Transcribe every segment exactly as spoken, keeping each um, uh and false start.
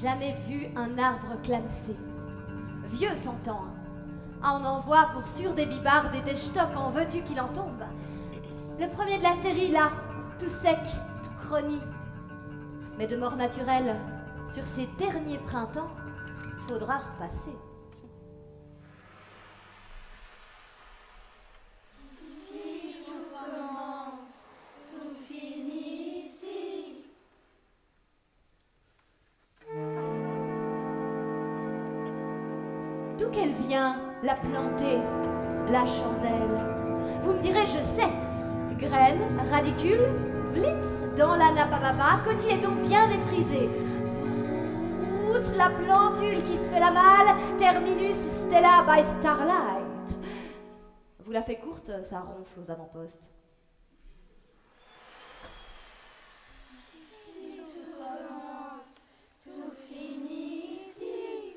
jamais vu un arbre clamsé. Vieux s'entend. Ah, on en voit pour sûr des bibardes et des stocks, en veux-tu qu'il en tombe. Le premier de la série, là, tout sec, tout croni. Mais de mort naturelle, sur ces derniers printemps, faudra repasser. Ici tout commence, tout finit ici. D'où qu'elle vient, la planter, la chandelle? Vous me direz, je sais. Graines, radicules, Blitz dans la napababa, cotylédon bien défrisé. Outs, la plantule qui se fait la malle, terminus stella by starlight. Vous la faites courte, ça ronfle aux avant-postes. Ici tout commence, tout finit ici.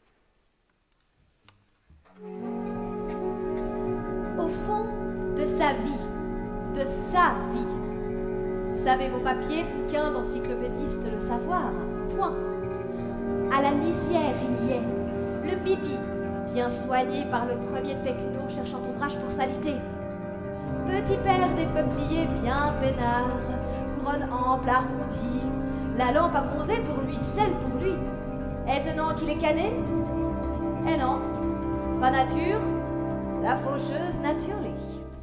Au fond de sa vie, de sa vie, savez vos papiers, bouquins d'encyclopédistes le savoir, point. À la lisière il y est, le bibi, bien soigné par le premier pecno cherchant ombrage pour s'aliter. Petit père des peupliers bien peinard, couronne ample arrondie, la lampe à bronzer pour lui, celle pour lui. Étonnant qu'il est cané? Eh non, pas nature, la faucheuse naturelle.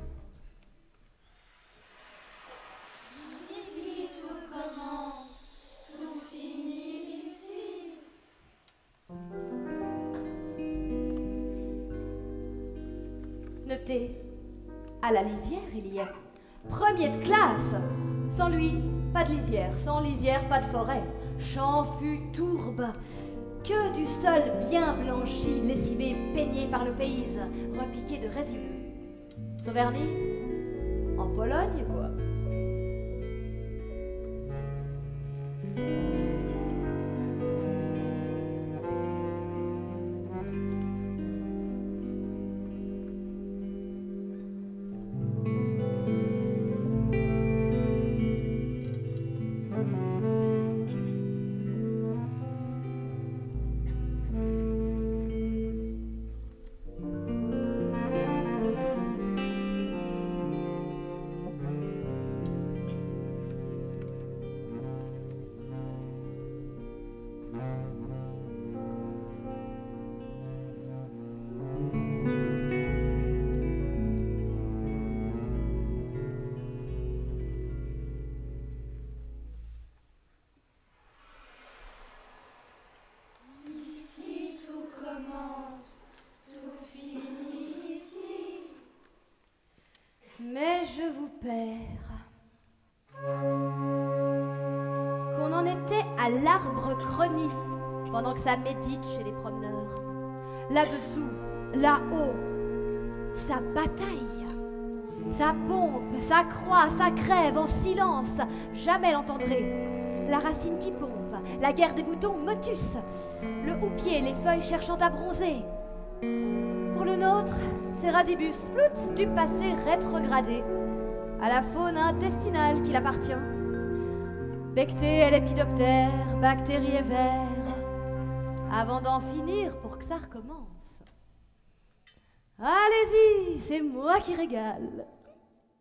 Ici tout commence, tout finit ici. Notez, à la lisière il y est. Premier de classe. Sans lui, pas de lisière. Sans lisière, pas de forêt. Champ fut tourbe. Que du sol bien blanchi, lessivé, peigné par le pays, repiqué de résineux. Sauverny, en Pologne, quoi. Ici tout commence, tout finit ici. Mais je vous perds. Qu'on en était à l'arbre chrony, pendant que ça médite chez les promeneurs. Là-dessous, là-haut, ça bataille, ça pompe, ça croît, ça crève en silence. Jamais l'entendrez. La racine qui pompe, la guerre des boutons, motus. Le houppier, les feuilles cherchant à bronzer. Pour le nôtre, c'est Rasibus, ploutz, du passé rétrogradé, à la faune intestinale qu'il appartient. Bectée et lépidoptère, bactéries et vers, avant d'en finir pour que ça recommence. Allez-y, c'est moi qui régale.